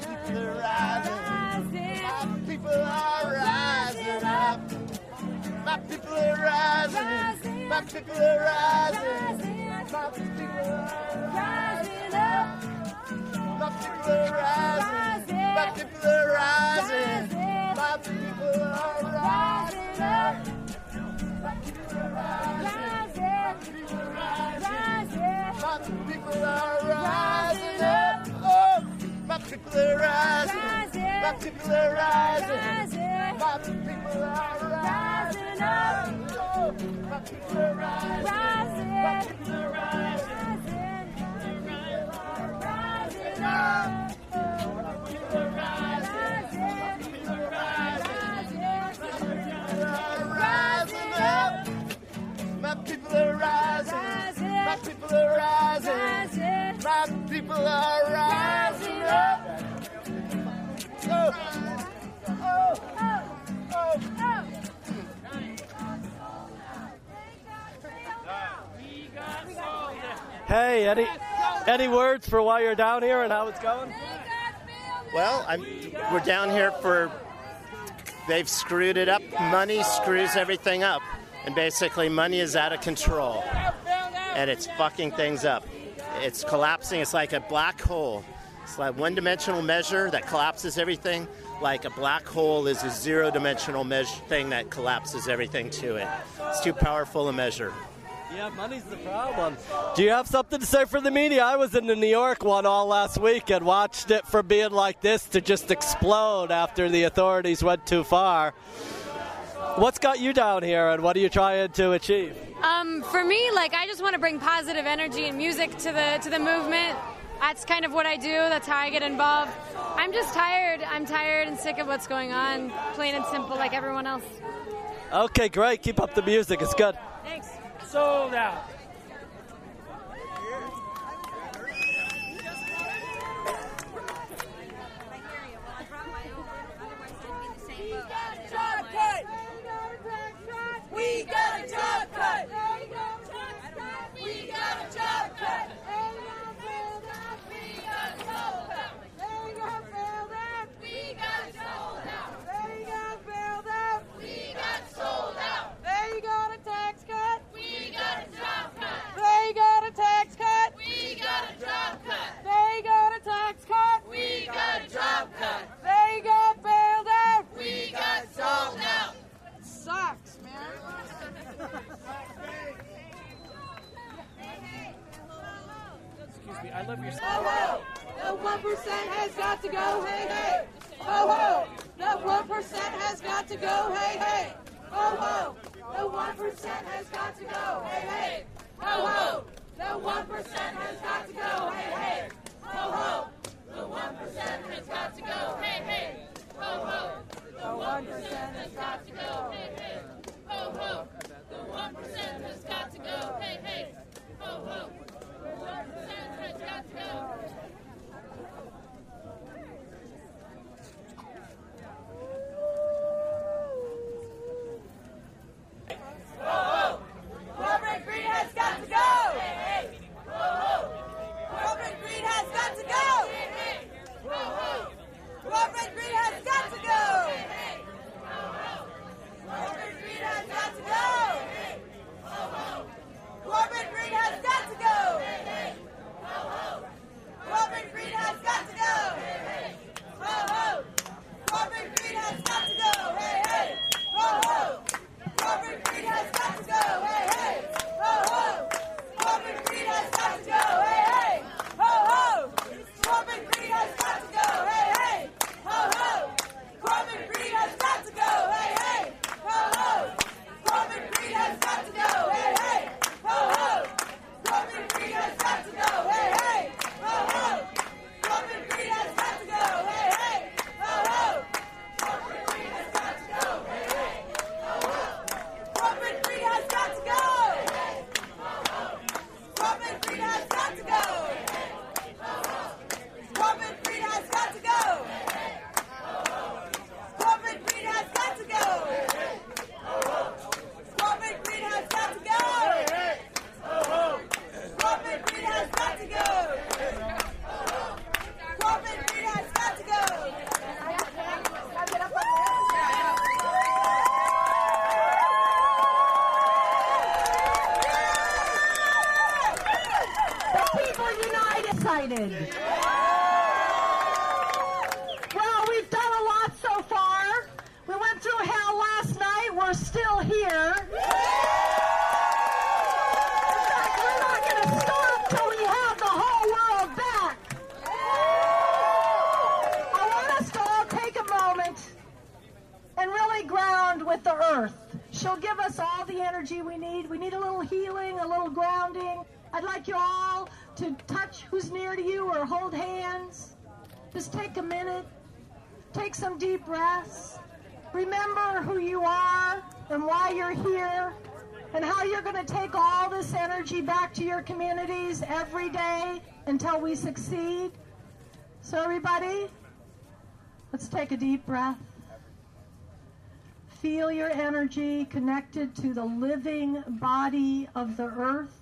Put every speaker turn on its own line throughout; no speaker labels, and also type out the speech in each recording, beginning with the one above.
people are rising. My people are rising up. My people are rising. My people are rising. My people are rising up. My people are rising. My people are rising. My people are rising up. My people are rising. My people are rising up. Oh, my people are rising. My people are rising. My people are rising up. Oh, my people are rising. My people are rising. Rising up. My people are rising. My people are rising up. My people are rising. My people are rising. My people are rising up. Oh, oh, oh, oh.
Hey, any words for why you're down here and how it's going?
Well, we're down here for, they've screwed it up. Money screws everything up. And basically money is out of control. And it's fucking things up. It's collapsing. It's like a black hole. It's like one-dimensional measure that collapses everything. Like a black hole is a zero-dimensional thing that collapses everything to it. It's too powerful a measure.
Yeah, money's the problem. Do you have something to say for the media? I was in the New York one all last week and watched it from being like this to just explode after the authorities went too far. What's got you down here, and what are you trying to achieve?
For me, I just want to bring positive energy and music to the movement. That's kind of what I do. That's how I get involved. I'm just tired. I'm tired and sick of what's going on, plain and simple, like everyone else.
Okay, great. Keep up the music. It's good.
Thanks.
Sold out.
We got a job cut! We got a job cut! We got sold out! We got sold out! We got sold out! We got sold out! They got a tax cut! We got a job cut! They got a tax cut! We got a job cut! They got a tax cut! We got a job cut! They got bailed out! We got sold out! It sucks, man.
Excuse me, I love your
Ho ho! The 1% has got to go, hey hey! Ho ho! The 1% has got to go, hey hey! Ho ho! The 1% has got to go, hey hey! Ho ho! The 1% has got to go, hey hey! Ho ho! The 1% has got to go, hey hey! Ho ho! The 1% has got to go, hey hey! Ho ho! The 1% has got to go, hey hey! Ho ho! The 1% has got to go. Ho ho! Corporate greed has got to go! Hey hey! Ho ho! Corporate greed has got to go!
with the earth. She'll give us all the energy we need. We need a little healing, a little grounding. I'd like you all to touch who's near to you or hold hands. Just take a minute. Take some deep breaths. Remember who you are and why you're here and how you're going to take all this energy back to your communities every day until we succeed. So everybody, let's take a deep breath. Feel your energy connected to the living body of the earth.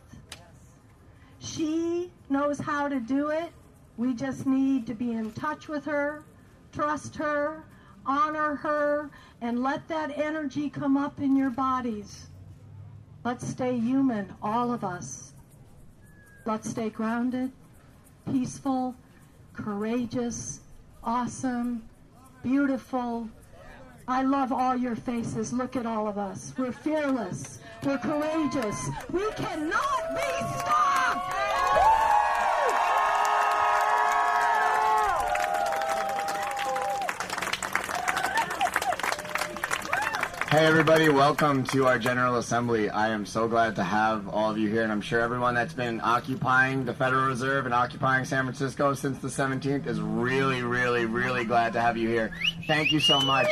She knows how to do it. We just need to be in touch with her, trust her, honor her, and let that energy come up in your bodies. Let's stay human, all of us. Let's stay grounded, peaceful, courageous, awesome, beautiful. I love all your faces. Look at all of us. We're fearless. We're courageous. We cannot be stopped!
Hey everybody, welcome to our General Assembly. I am so glad to have all of you here, and I'm sure everyone that's been occupying the Federal Reserve and occupying San Francisco since the 17th is really, really, really glad to have you here. Thank you so much.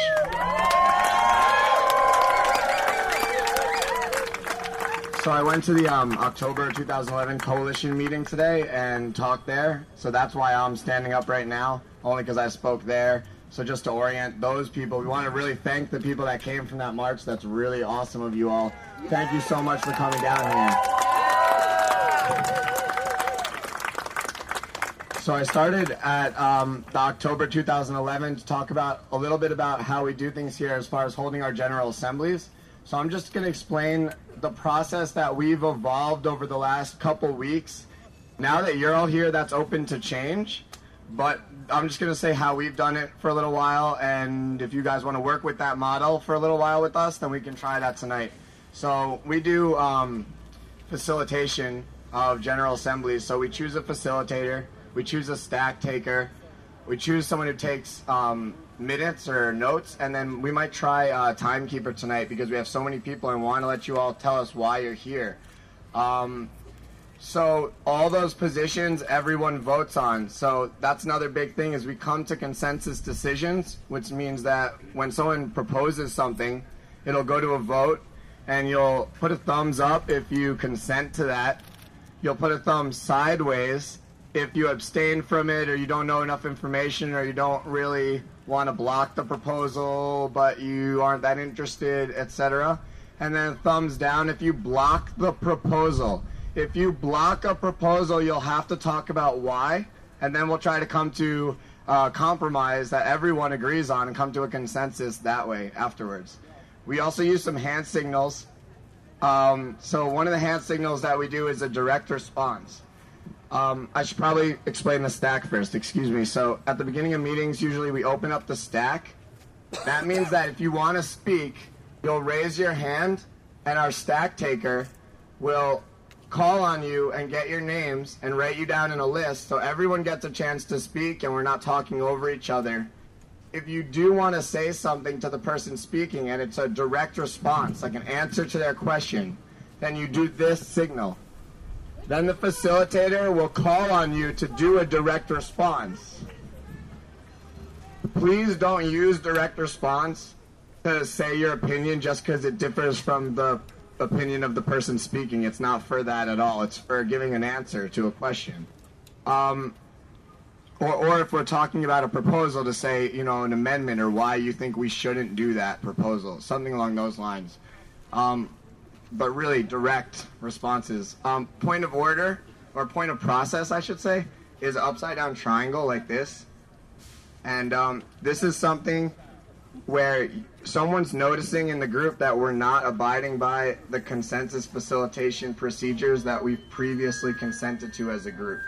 So I went to the October 2011 coalition meeting today and talked there, so that's why I'm standing up right now, only because I spoke there. So just to orient those people, we want to really thank the people that came from that march. That's really awesome of you all. Thank you so much for coming down here. So I started at the October 2011 to talk about a little bit about how we do things here as far as holding our General Assemblies. So I'm just going to explain the process that we've evolved over the last couple weeks. Now that you're all here, that's open to change. But I'm just going to say how we've done it for a little while, and if you guys want to work with that model for a little while with us, then we can try that tonight. So we do facilitation of General Assemblies. So we choose a facilitator, we choose a stack taker, we choose someone who takes minutes or notes, and then we might try a timekeeper tonight because we have so many people and want to let you all tell us why you're here. So all those positions everyone votes on. So that's another big thing is we come to consensus decisions, which means that when someone proposes something, it'll go to a vote and you'll put a thumbs up if you consent to that. You'll put a thumb sideways if you abstain from it or you don't know enough information or you don't really want to block the proposal but you aren't that interested, etc. And then thumbs down if you block the proposal. If you block a proposal, you'll have to talk about why, and then we'll try to come to a compromise that everyone agrees on and come to a consensus that way afterwards. We also use some hand signals. So one of the hand signals that we do is a direct response. I should probably explain the stack first, excuse me. So at the beginning of meetings, usually we open up the stack. That means that if you want to speak, you'll raise your hand, and our stack taker will call on you and get your names and write you down in a list so everyone gets a chance to speak and we're not talking over each other. If you do want to say something to the person speaking and it's a direct response, like an answer to their question, then you do this signal. Then the facilitator will call on you to do a direct response. Please don't use direct response to say your opinion just because it differs from the opinion of the person speaking. It's not for that at all. It's for giving an answer to a question. Or if we're talking about a proposal to say, you know, an amendment or why you think we shouldn't do that proposal, something along those lines. But really direct responses. Point of order, or point of process, I should say, is an upside down triangle like this. And this is something where someone's noticing in the group that we're not abiding by the consensus facilitation procedures that we've previously consented to as a group.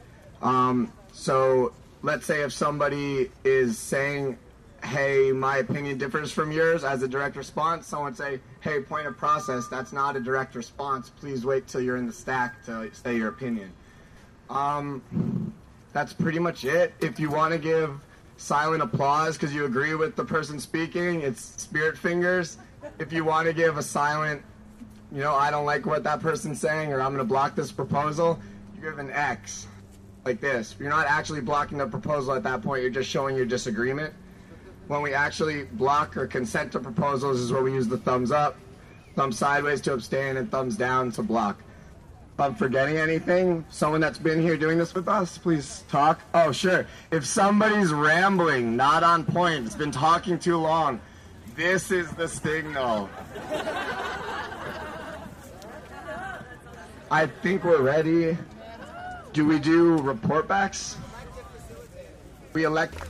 So let's say if somebody is saying, hey, my opinion differs from yours as a direct response, someone say, hey, point of process, that's not a direct response. Please wait till you're in the stack to say your opinion. That's pretty much it. If you want to give silent applause because you agree with the person speaking. It's spirit fingers. If you want to give a silent, I don't like what that person's saying, or I'm going to block this proposal, you give an X, like this. You're not actually blocking the proposal at that point, you're just showing your disagreement. When we actually block or consent to proposals is where we use the thumbs up, thumb sideways to abstain, and thumbs down to block. If I'm forgetting anything, someone that's been here doing this with us, please talk. Oh, sure. If somebody's rambling, not on point, it's been talking too long, this is the signal. I think we're ready. Do we do report backs? We elect.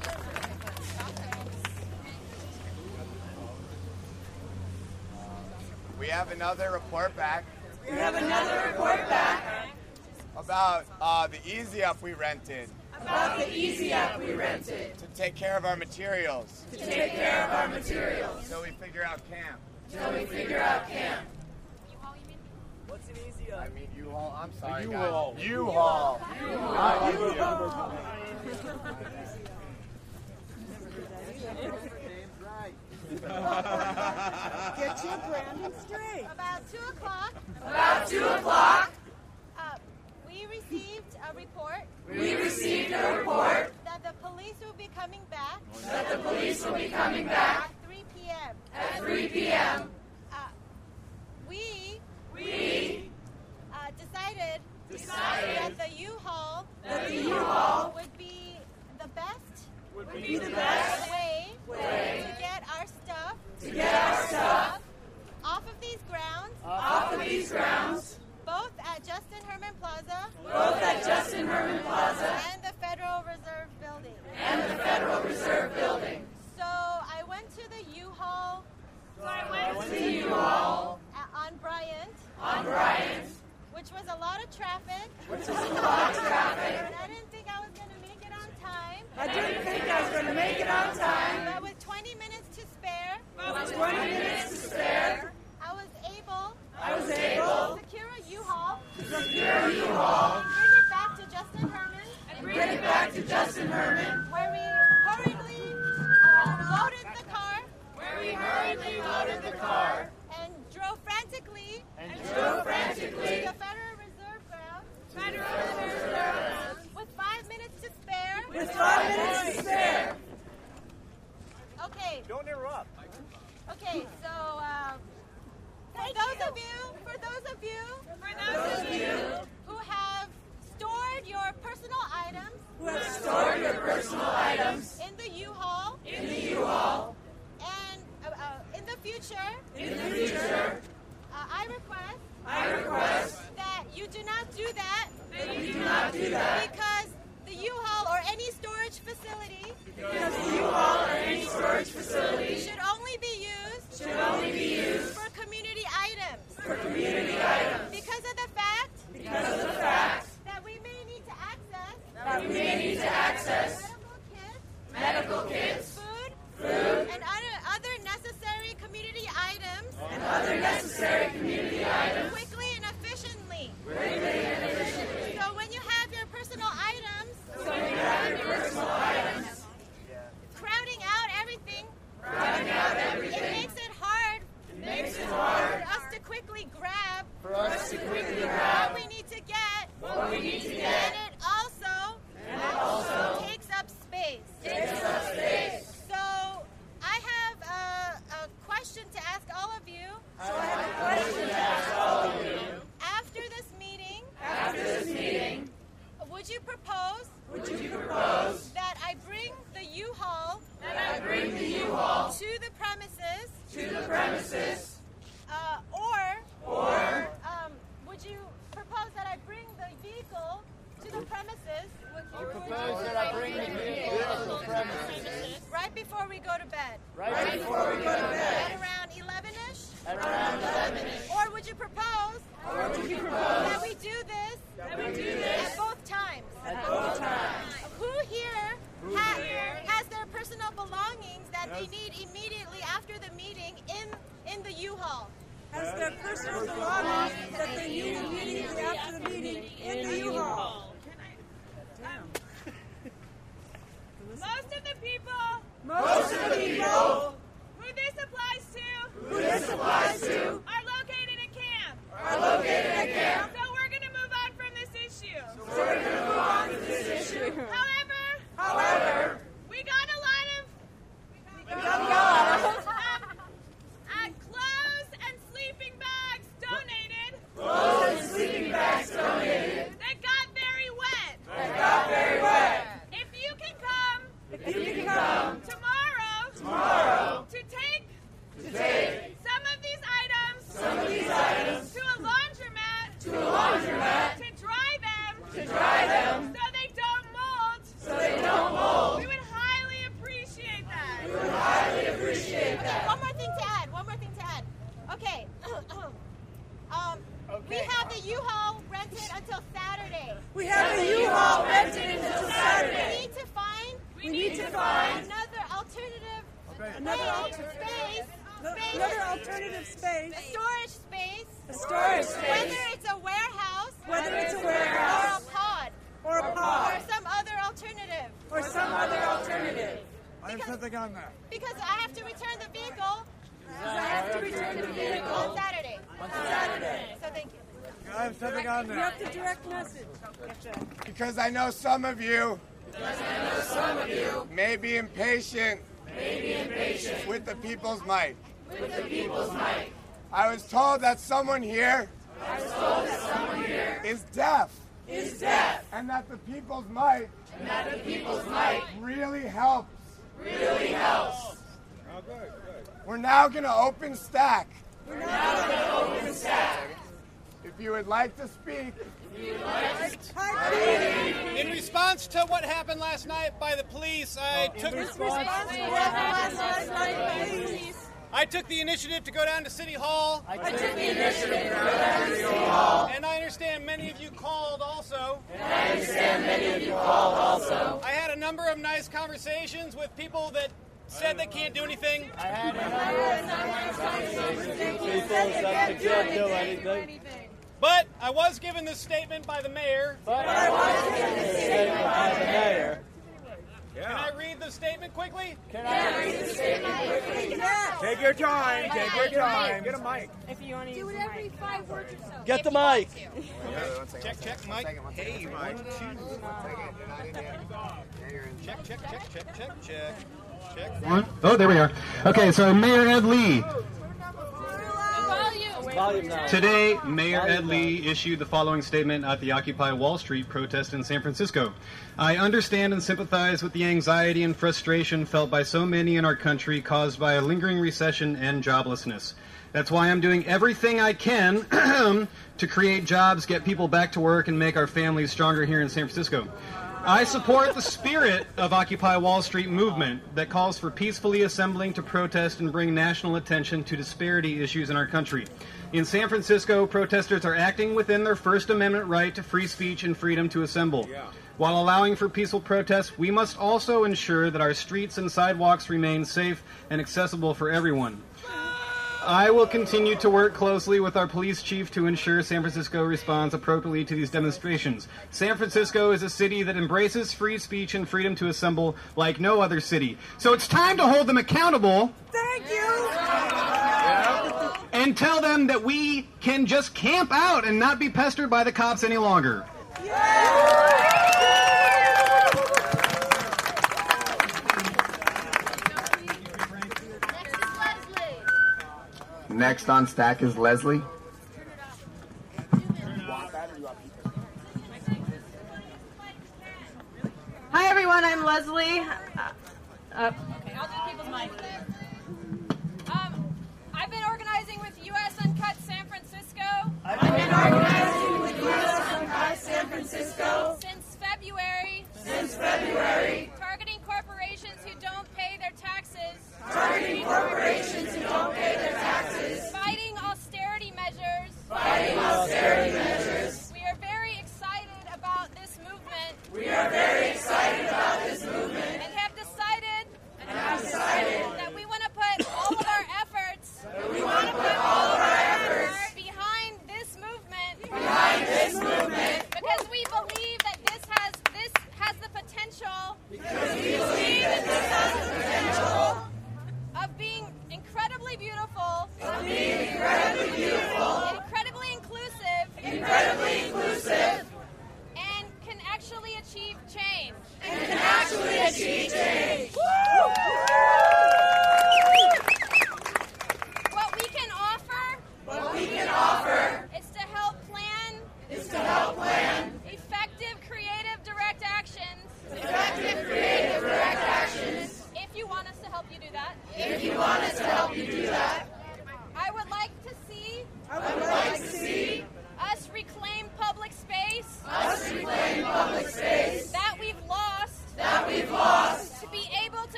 We have another report back. About the Easy Up we rented. To take care of our materials. Till we figure out camp.
What's an easy up?
I mean U-Haul. I'm sorry,
U-Haul.
guys. U-Haul.
Get your branding straight.
About 2 o'clock. We received a report. That the police will be coming back. At 3 p.m. We decided that the U-Haul would be the best way to get our stuff off of these grounds, both at Justin Herman Plaza and the Federal Reserve Building. So I went to the U-Haul on Bryant, which was a lot of traffic. And I didn't think I was going to make it on time. But with 20 minutes to spare, I was able to secure a U-Haul and bring it back to Justin Herman, where we hurriedly loaded the car and drove frantically to the Federal Reserve grounds with 5 minutes to spare. Okay.
Don't interrupt.
Okay, so for those of you who have stored your personal items in the U-Haul, and in the future, I request that you do not do that, because the U-Haul or any storage facility should only be used for community items. Because of the fact that we may need to access medical kits, food, and other necessary community items quickly and efficiently. So when you have your personal items crowding out everything, it makes it hard for us to quickly grab what we need to get, and it also takes up space. So I have a question to ask all of you. After this meeting, would you propose that I bring the U-Haul to the premises, or would you propose that I bring the vehicle to the premises? Right before we go to bed. At around 11ish? Or would you propose that we do this at both times? Who here has their personal belongings that they need immediately after the meeting in the U-Haul?
Has their personal belongings that they need immediately after the meeting in the U-Haul.
Most of
most of the people
who this applies
to
are located at camp.
are located at camp.
So we're going to move on from this issue.
So we're going to move on to this issue.
However, we got a lot of clothes and sleeping bags donated. That got very wet. If you can come tomorrow to take some of these items to a laundromat to dry them so they don't mold. We would highly appreciate that. One more thing to add. Okay. We have the U-Haul rented until Saturday.
We have the U-Haul rented until Saturday.
We need to find another alternative space. A storage space. Whether it's a warehouse. Or a pod.
Or
some other alternative.
I have something on that.
Because I have to return the vehicle. On Saturday. So thank you.
I have something on
You
that.
have to direct message.
Because I know some of you may be impatient with the people's mic. I was told that someone here is deaf. And that the people's mic really helps.
Oh, good.
We're now going to open stack. If you would like to speak,
In response to what happened last night by the police, I took the initiative to go down to City Hall. And I understand many of you called also. I had a number of nice conversations with people that said they can't do anything.
People said they can't do anything.
But I was given this statement by the mayor.
Can
Can I read the statement quickly?
Take your time. Get a mic.
If you want to do it every 5 words or so.
Get the mic.
Check, Mike. Hey, 1, 2. Check.
Oh, there we are. Okay, so Mayor Ed Lee.
Volume now.
Today, Mayor Ed Lee issued the following statement at the Occupy Wall Street protest in San Francisco. I understand and sympathize with the anxiety and frustration felt by so many in our country caused by a lingering recession and joblessness. That's why I'm doing everything I can to create jobs, get people back to work, and make our families stronger here in San Francisco. I support the spirit of Occupy Wall Street movement that calls for peacefully assembling to protest and bring national attention to disparity issues in our country. In San Francisco, protesters are acting within their First Amendment right to free speech and freedom to assemble. While allowing for peaceful protests, we must also ensure that our streets and sidewalks remain safe and accessible for everyone. I will continue to work closely with our police chief to ensure San Francisco responds appropriately to these demonstrations. San Francisco is a city that embraces free speech and freedom to assemble like no other city. So it's time to hold them accountable.
Thank you.
And tell them that we can just camp out and not be pestered by the cops any longer.
next on stack is Leslie.
Hi everyone, I'm Leslie.
Okay, I'll do people's mic. I've been organizing with U.S. Uncut San Francisco. Since February. Targeting corporations who don't pay their taxes. Fighting austerity measures. We are very excited about this movement. And have decided that we want to put all of our efforts behind this movement. Because we believe that this has the potential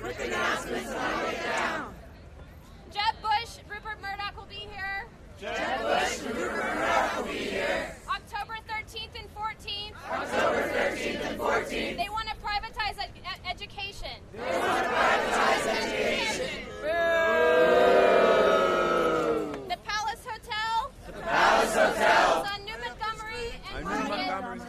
Quick announcements on the way down.
Jeb Bush, Rupert Murdoch will be here.
Jeb Bush and Rupert Murdoch will be here.
October 13th and 14th.
October 13th and 14th.
They want to privatize education.
They want to privatize education.
The Palace Hotel.
The Palace Hotel.
It's on New Montgomery and
Market.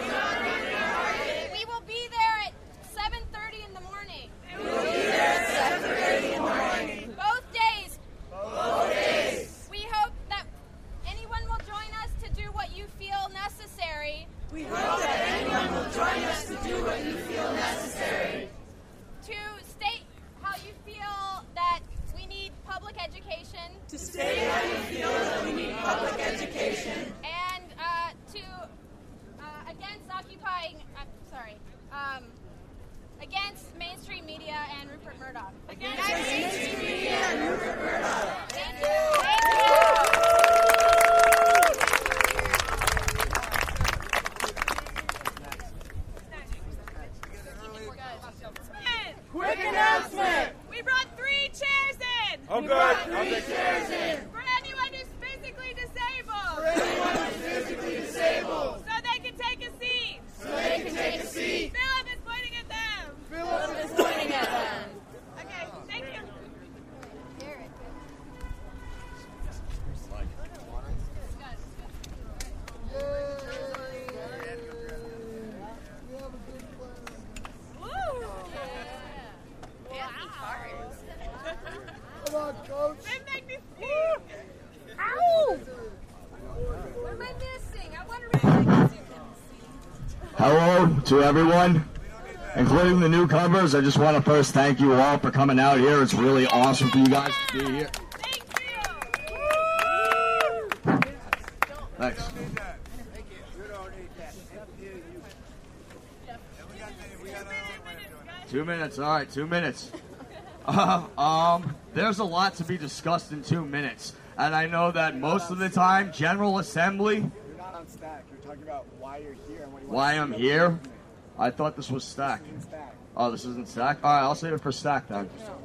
We will be there at 7:30 in the morning.
We will be there at 7:30 in the morning.
Both days.
Both days.
We hope that anyone will join us to do what you feel necessary.
We hope that anyone will join us to do what you feel necessary.
To state how you feel that we need public education.
To state how you feel that we need public education.
And to against against mainstream media and Rupert Murdoch.
Against mainstream media and Rupert Murdoch.
Thank you. Thank you.
Quick announcement!
We brought 3 chairs in.
Oh, good. 3 chairs in.
For anyone who's physically disabled.
For anyone who's physically disabled.
So they can take a seat.
So they can take a seat.
Philip is pointing at them.
Philip is pointing at them.
Okay, thank you.
Come on, Coach.
They make me sing. Ow! What am I missing? I want to read.
Hello to everyone, including the newcomers. I just want to first thank you all for coming out here. It's really awesome for you guys to be here. Thanks. 2 minutes, all right, 2 minutes. There's a lot to be discussed in 2 minutes, and I know that most of the time, General Assembly.
You're not on Stack. You're talking about why you're here and what you want
Why
to
I'm
do.
here? I thought this was Stack.
Stack.
Oh, this isn't Stack? All right, I'll save it for Stack then.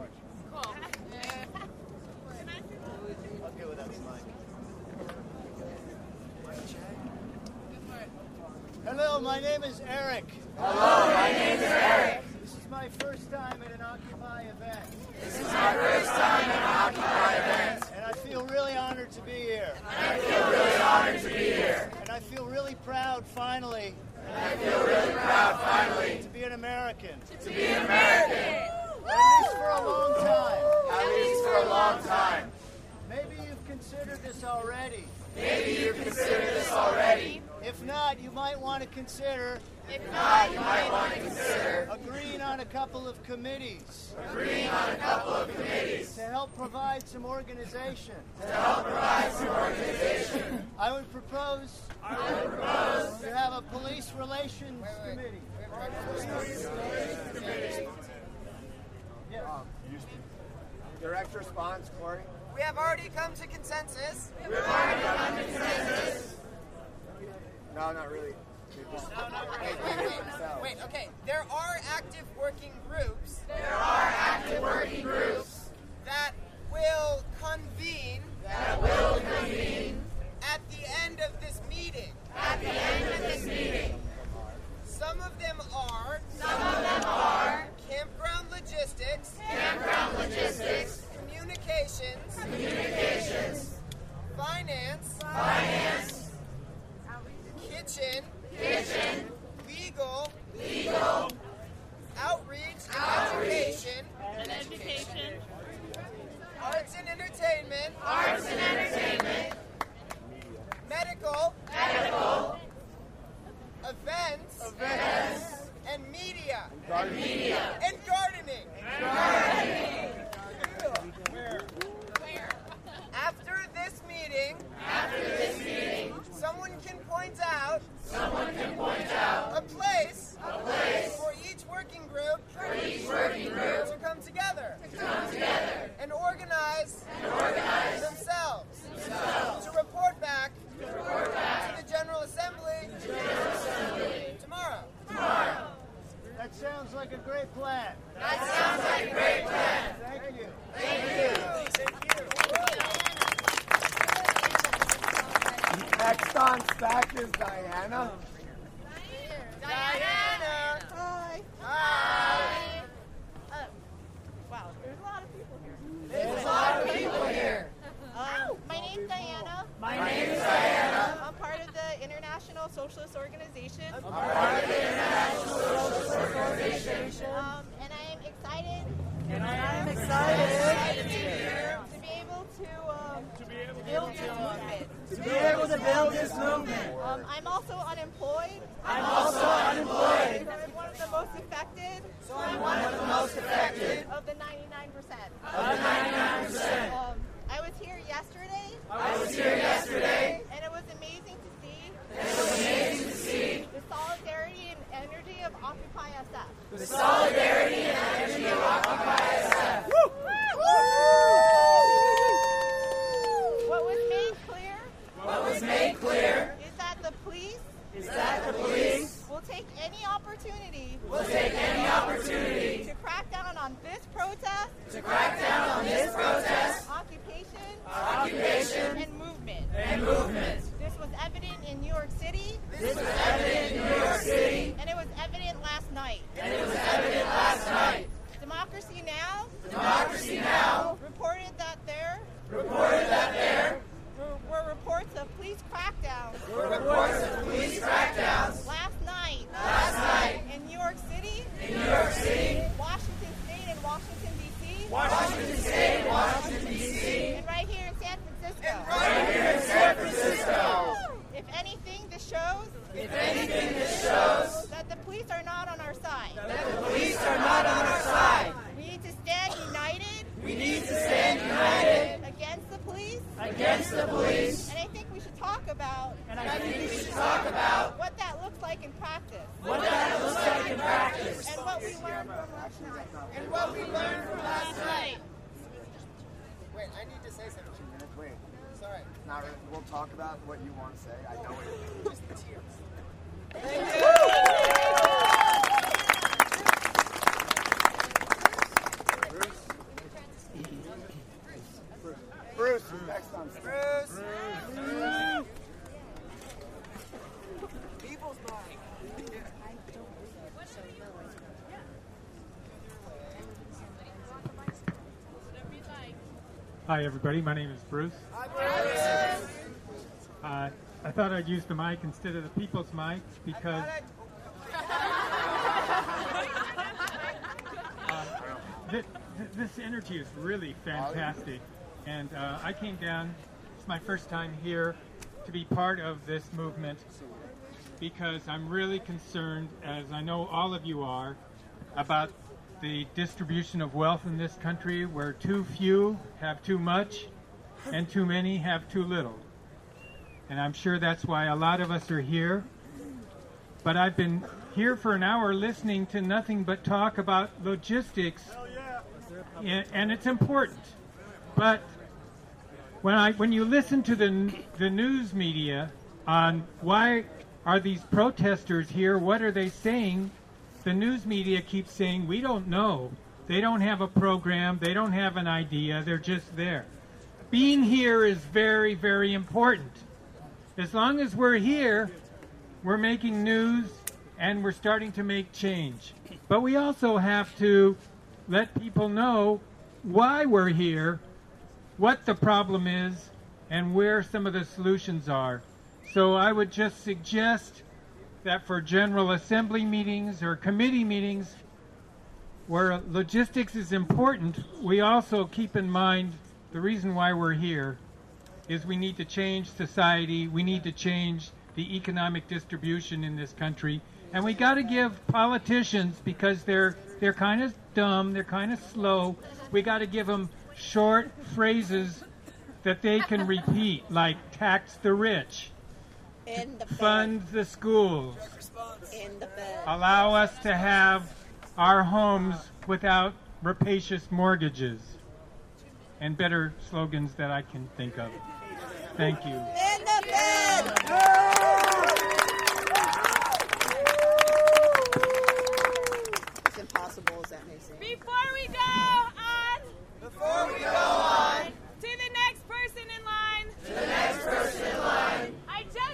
Hello, my name is Eric.
Hello, my name is Eric.
This is my first time at an Occupy event.
This is my first time at an Occupy event.
And I feel really honored to be here.
And I feel really honored to be here.
And I feel really proud, finally.
And I feel really proud, finally.
To be an American.
To be an American.
At least for a long time.
At least for a long time.
Maybe you've considered this already.
Maybe you've considered this already.
If not, you might want to consider.
If not, you might want to consider
agreeing on a couple of committees.
agreeing on a couple of committees
To help provide some organization.
to help provide some organization.
I would propose to have a police relations committee. Yes.
Direct response, Corey.
We have already come to consensus.
No, not really.
Wait, okay. There are active working groups.
There are active working groups
that will convene.
that will convene
At the end of this meeting.
at the end of this meeting.
Some of them are campground logistics, communications, finance, kitchen, legal, outreach, and education,
Next on stack is Diana.
Diana. Hi. Hi. Wow, there's a lot of people here.
There's a lot of people here.
My name's Diana.
My name is Diana.
I'm part of the International Socialist Organization.
I'm part of the International Socialist Organization.
And I am excited.
To be able
to build this movement.
To be able to build this movement.
I'm also unemployed.
I'm one
of the most affected.
So I'm one of the most affected.
Of the 99%. I was here yesterday. And it was amazing to see. The solidarity and energy of Occupy SF. What was made clear is that the police will take any opportunity to crack down on this protest, occupation, and movement. This was evident in New York City. And it was evident last night. Democracy Now! reported that there were reports of police crackdowns. Last night. In New York City. Washington State and Washington D.C. And right here in San Francisco. If anything, this shows that the police are not on our side. We need to stand united. Against the police. And I think we should talk about. What that looks like in practice. And what we learned from last night.
Wait, I need to say something. 2 minutes. Wait. Sorry. Not really. We'll talk about what you want to say. I know it. Just tears. Thank you. Bruce, next on.
Bruce. People's mind.
Hi, everybody. My name is Bruce.
Hi, Bruce.
I thought I'd use the mic instead of the people's mic because this energy is really fantastic. And I came down, it's my first time here, to be part of this movement because I'm really concerned, as I know all of you are, about the distribution of wealth in this country where too few have too much and too many have too little. And I'm sure that's why a lot of us are here. But I've been here for an hour listening to nothing but talk about logistics, and it's important. But when you listen to the news media on why are these protesters here, what are they saying, the news media keeps saying, we don't know. They don't have a program. They don't have an idea. They're just there. Being here is very, very important. As long as we're here, we're making news and we're starting to make change. But we also have to let people know why we're here, what the problem is, and where some of the solutions are. So I would just suggest that for General Assembly meetings or committee meetings where logistics is important, we also keep in mind the reason why we're here is we need to change society, we need to change the economic distribution in this country, and we got to give politicians, because they're kind of dumb, they're kind of slow, we got to give them short phrases that they can repeat, like tax the rich, fund the schools, allow us to have our homes without rapacious mortgages, and better slogans that I can think of. Thank you.
In the bed!
It's impossible as that may seem.
Before we go on to the next person in line, I just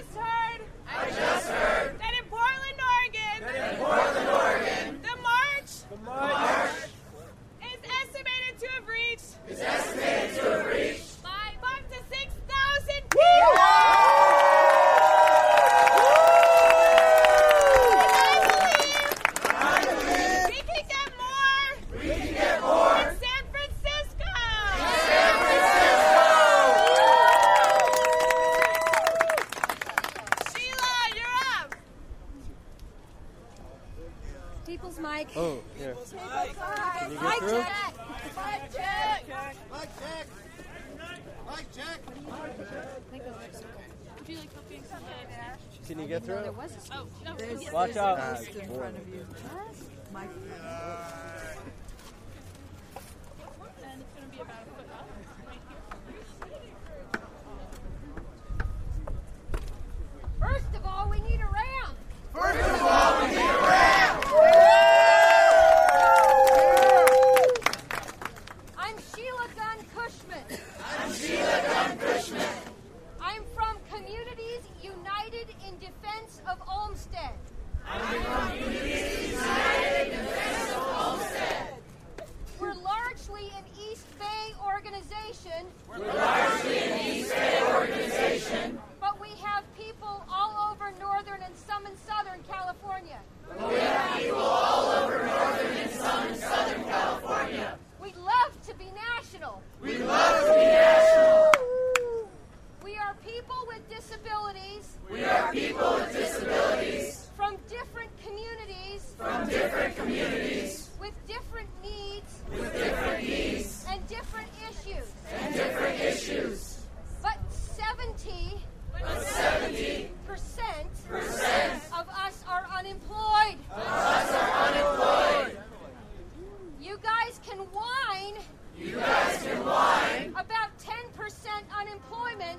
Can you get through it?
Oh, no.
Watch out.
In front of you. Mike.
And it's going to be about a foot up. Right here.
First of all, we need a round. I'm Sheila Gunn Cushman. I'm from Communities United in Defense of Olmsted. We're largely an East Bay organization. But we have people all over Northern and some in Southern California. We'd love to be national. We are people with disabilities. From different communities. With different needs. And different issues. But 70% of us are unemployed. You guys can whine. About 10% unemployment.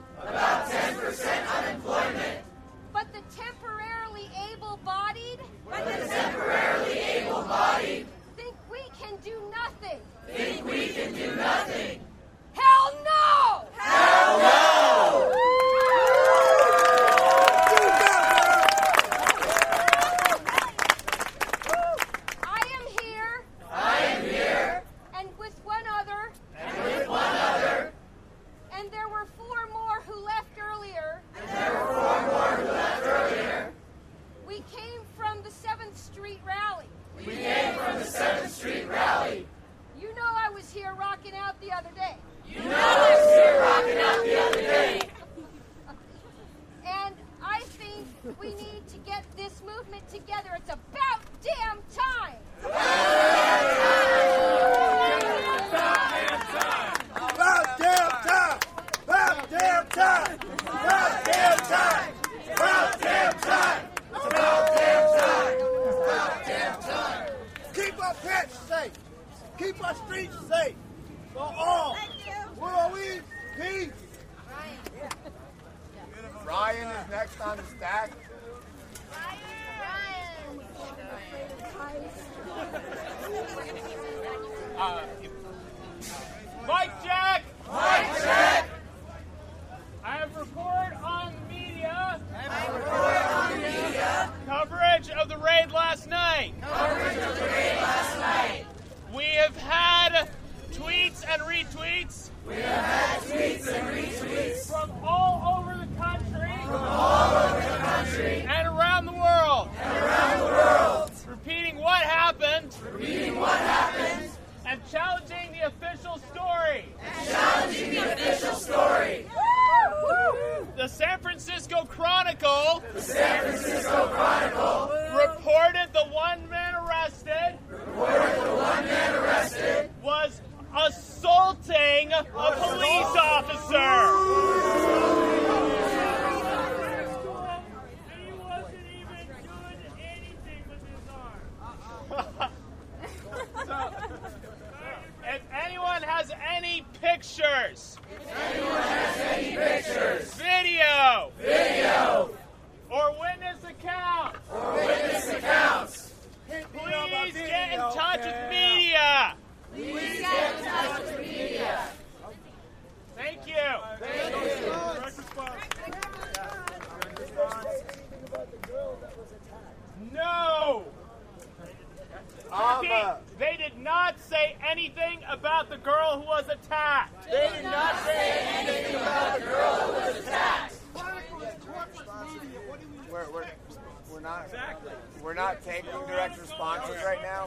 But the temporarily able-bodied. Think we can do nothing. Hell no! I am here. And with one other. And there were four more who left earlier. We came from the 7th Street rally. You know I was here rocking out the other day. And I think we need to get this movement together. It's about damn time.
Keep our pets safe. Keep our streets safe. For all. Where are we? Peace.
Ryan is next on the stack.
Mike Jack! I have report on media. Coverage of the raid last night. We have had tweets and retweets. From all over the country. And around the world. Repeating what happened. And challenging the official story. The San Francisco Chronicle reported the one man arrested was assaulting a police officer. He wasn't even doing anything with his arm. If anyone has any pictures, video, or witness accounts, please get in touch with media. Thank you. No. Repeat, they did not say anything about the girl who was attacked.
We're not taking direct responses right now.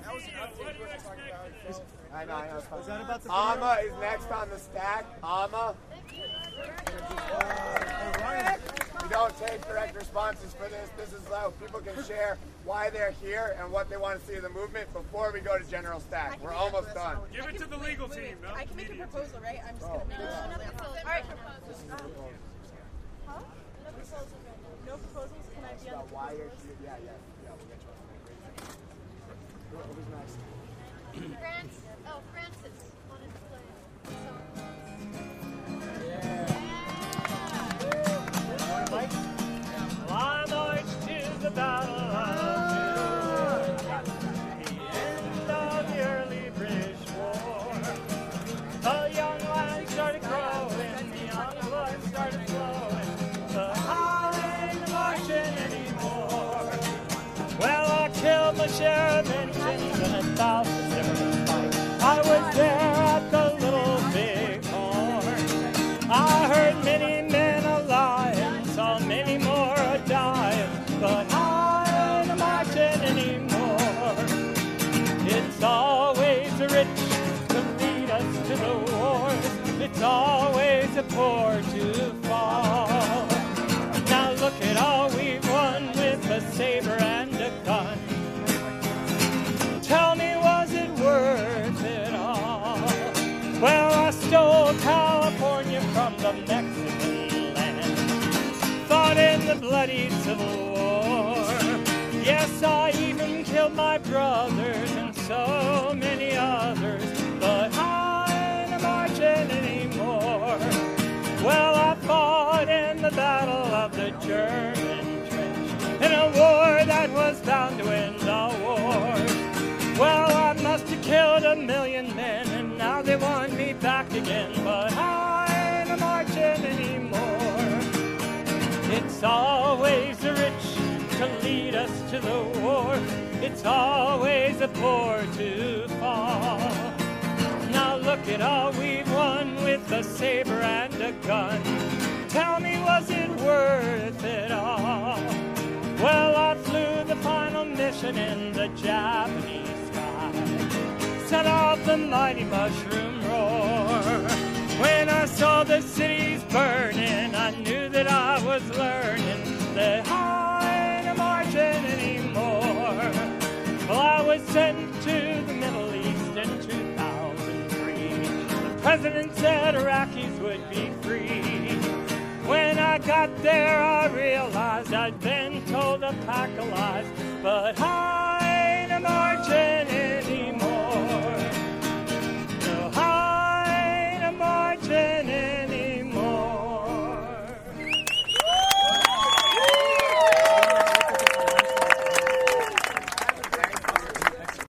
I know.
Is that about the
Amma is next on the stack. Amma. We don't take direct responses for this. This is how people can share why they're here and what they want to see in the movement before we go to general stack. We're almost done.
Give it to the legal team.
I can make a proposal, right? I'm just going to make it.
All right.
No proposals? Can I be on the proposals?
Yeah, we'll get you on. It was nice.
Francis wanted to play a song.
Well, I marched to the battle of June, the end of the early British War. The young land started growing, the young blood started flowing, but I ain't marching anymore. Well, I killed my share of Indians and 1,000 different fights. I was there at the Little Big Horn. I heard many men a-lying, saw many more a-dying, but I ain't marching anymore. It's always the rich to lead us to the wars. It's always the poor to fall. Now look at all we've won with a saber and a gun. Tell me, was it worth it all? Well, I stole California from the Mexican land, fought in the bloody Civil War. Yes, I even killed my brothers and so many others, but I ain't marching anymore. Well, I fought in the Battle of the German Trench, in a war that was bound to end all wars. Well, I must have killed 1 million men, and now they want me back again, but I ain't marching anymore. It's always the rich to lead us to the war. It's always the poor to fall. Now look at all we've won with a saber and a gun. Tell me, was it worth it all? Well, I flew the final mission in the Japanese sky, set off the mighty mushroom roar. When I saw the cities burning, I knew that I was learning that I ain't marching anymore. Well, I was sent to the Middle East in 2003. The president said Iraqis would be free. When I got there, I realized I'd been told a pack of lies, but I ain't marching